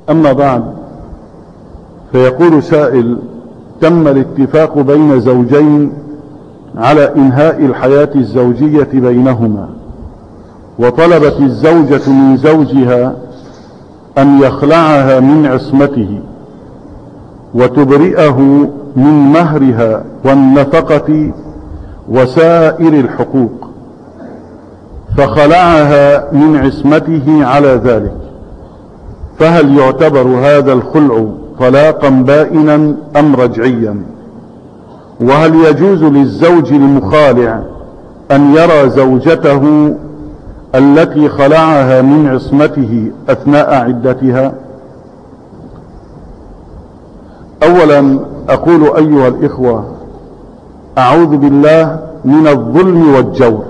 أما بعد، فيقول سائل: تم الاتفاق بين زوجين على إنهاء الحياة الزوجية بينهما، وطلبت الزوجة من زوجها أن يخلعها من عصمته وتبرئه من مهرها والنفقة وسائر الحقوق، فخلعها من عصمته على ذلك، فهل يعتبر هذا الخلع طلاقا بائنا أم رجعيا؟ وهل يجوز للزوج المخالع أن يرى زوجته التي خلعها من عصمته أثناء عدتها؟ أولا أقول أيها الإخوة: أعوذ بالله من الظلم والجور،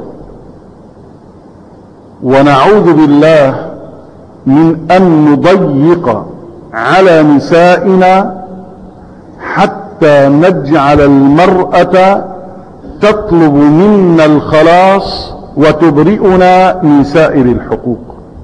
ونعوذ بالله من أن نضيق على نسائنا حتى نجعل المرأة تطلب منا الخلاص وتبرئنا من سائر الحقوق.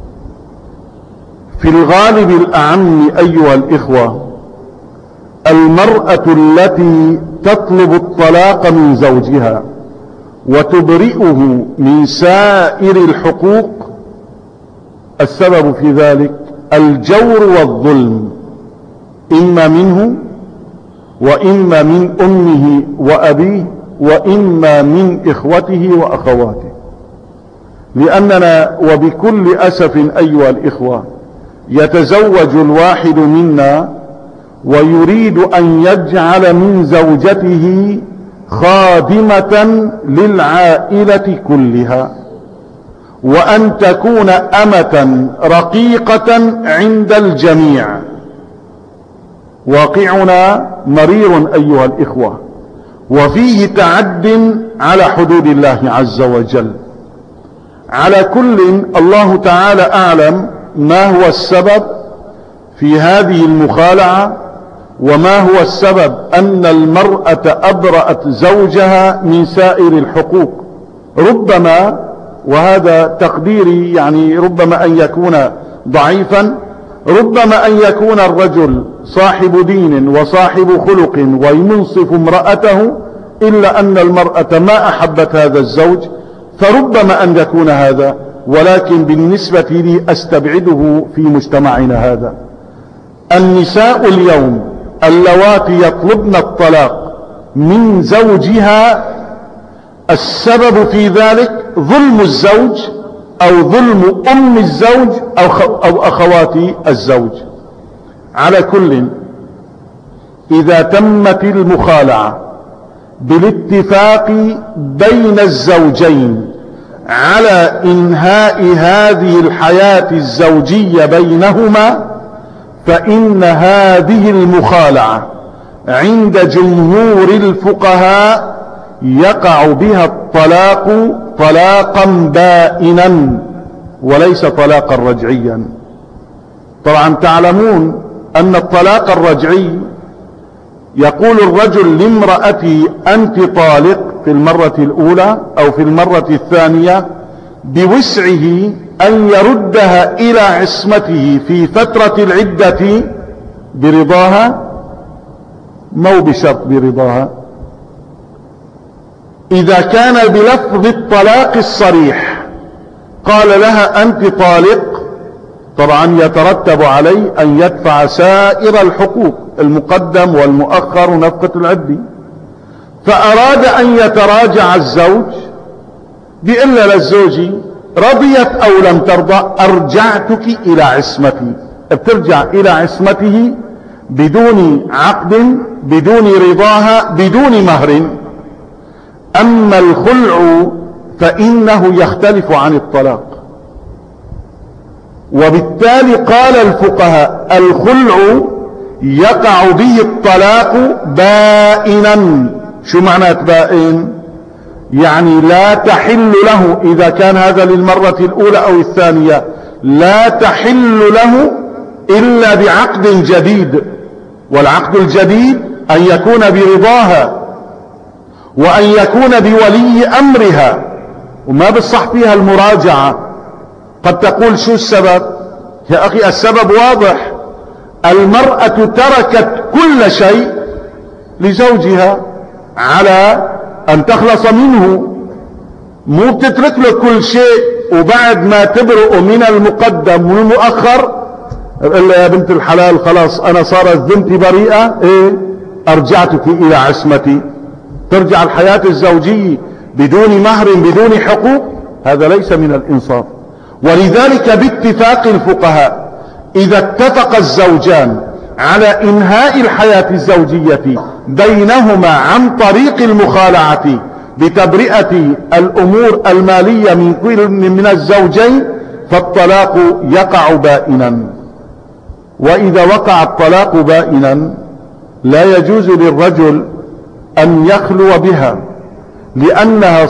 في الغالب الأعم أيها الإخوة، المرأة التي تطلب الطلاق من زوجها وتبرئه من سائر الحقوق، السبب في ذلك الجور والظلم، إما منه وإما من أمه وأبيه وإما من إخوته وأخواته. لأننا وبكل أسف أيها الإخوة يتزوج الواحد منا ويريد أن يجعل من زوجته خادمة للعائلة كلها، وأن تكون أمة رقيقة عند الجميع. واقعنا مرير أيها الإخوة، وفيه تعد على حدود الله عز وجل. على كل، الله تعالى أعلم ما هو السبب في هذه المخالعة، وما هو السبب أن المرأة أبرأت زوجها من سائر الحقوق. ربما، وهذا تقديري يعني، ربما أن يكون ضعيفا، ربما أن يكون الرجل صاحب دين وصاحب خلق وينصف امرأته، إلا أن المرأة ما أحبت هذا الزوج، فربما أن يكون هذا، ولكن بالنسبة لي أستبعده في مجتمعنا هذا. النساء اليوم اللواتي يطلبن الطلاق من زوجها، السبب في ذلك ظلم الزوج أو ظلم أم الزوج أو أخوات الزوج. على كل، إذا تمت المخالعة بالاتفاق بين الزوجين على إنهاء هذه الحياة الزوجية بينهما، فإن هذه المخالعة عند جمهور الفقهاء يقع بها الطلاق طلاقا بائنا وليس طلاقا رجعيا. طبعا تعلمون أن الطلاق الرجعي يقول الرجل لامرأتي أنت طالق في المرة الأولى أو في المرة الثانية، بوسعه أن يردها إلى عصمته في فترة العدة برضاها، مو بشرط برضاها. إذا كان بلفظ الطلاق الصريح قال لها أنت طالق، طبعا يترتب عليه أن يدفع سائر الحقوق، المقدم والمؤخر ونفقة العدة. فأراد أن يتراجع الزوج، بإلا للزوج رضيت أو لم ترضى أرجعتك إلى عصمتي، بترجع إلى عصمته بدون عقد، بدون رضاها، بدون مهر. أما الخلع فإنه يختلف عن الطلاق، وبالتالي قال الفقهاء الخلع يقع به الطلاق بائنا. شو معنى بائن؟ يعني لا تحل له، إذا كان هذا للمرة الأولى أو الثانية، لا تحل له إلا بعقد جديد، والعقد الجديد أن يكون برضاها وأن يكون بولي أمرها، وما بالصح فيها المراجعة. قد تقول شو السبب؟ يا أخي السبب واضح، المرأة تركت كل شيء لزوجها على أن تخلص منه، مو بتترك له كل شيء وبعد ما تبرئ من المقدم والمؤخر قال يا بنت الحلال خلاص أنا صارت ذمتي بريئة، إيه أرجعتك إلى عصمتي. ترجع الحياة الزوجية بدون مهر بدون حقوق، هذا ليس من الإنصاف. ولذلك باتفاق الفقهاء إذا اتفق الزوجان على إنهاء الحياة الزوجية بينهما عن طريق المخالعة بتبرئة الأمور المالية من كل من الزوجين، فالطلاق يقع بائنا. وإذا وقع الطلاق بائنا لا يجوز للرجل أن يخلو بها لأنها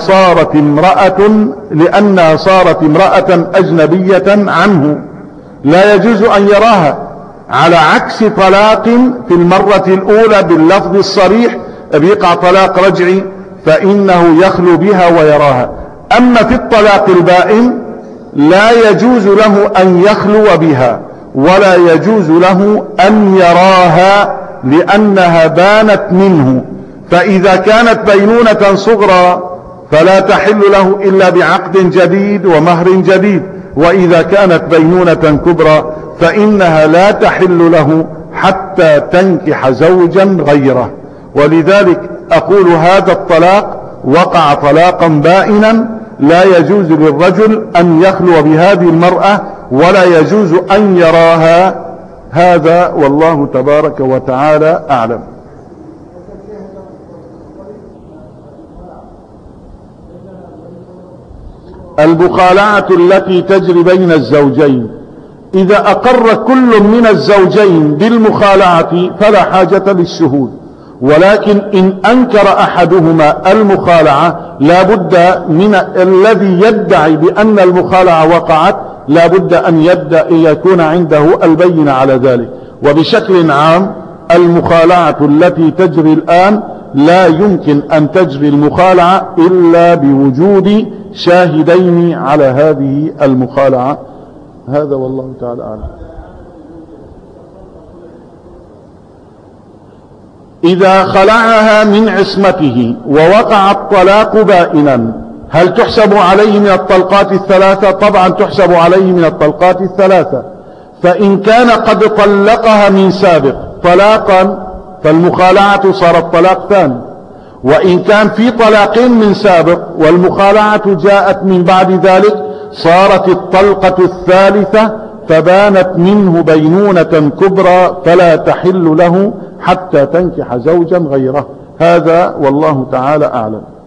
صارت امرأة أجنبية عنه، لا يجوز أن يراها، على عكس طلاق في المرة الأولى باللفظ الصريح بيقع طلاق رجعي فإنه يخلو بها ويراها. أما في الطلاق البائن لا يجوز له أن يخلو بها ولا يجوز له أن يراها لأنها بانت منه. فإذا كانت بينونة صغرى فلا تحل له إلا بعقد جديد ومهر جديد، وإذا كانت بينونة كبرى فإنها لا تحل له حتى تنكح زوجا غيره. ولذلك أقول هذا الطلاق وقع طلاقا بائنا، لا يجوز للرجل أن يخلو بهذه المرأة ولا يجوز أن يراها. هذا والله تبارك وتعالى أعلم. المخالعة التي تجري بين الزوجين، إذا أقر كل من الزوجين بالمخالعة فلا حاجة للشهود، ولكن إن أنكر أحدهما المخالعة لا بد من الذي يدعي بأن المخالعة وقعت لا بد أن يكون عنده البينة على ذلك. وبشكل عام المخالعة التي تجري الآن لا يمكن أن تجري المخالعة إلا بوجود شاهدين على هذه المخالعة. هذا والله تعالى أعلم. إذا خلعها من عصمته ووقع الطلاق بائنا هل تحسب عليه من الطلقات الثلاثة؟ طبعا تحسب عليه من الطلقات الثلاثة. فإن كان قد طلقها من سابق طلاقا فالمخالعة صارت طلاق ثاني، وإن كان في طلاقين من سابق والمخالعة جاءت من بعد ذلك صارت الطلقة الثالثة فبانت منه بينونة كبرى فلا تحل له حتى تنكح زوجا غيره. هذا والله تعالى أعلم.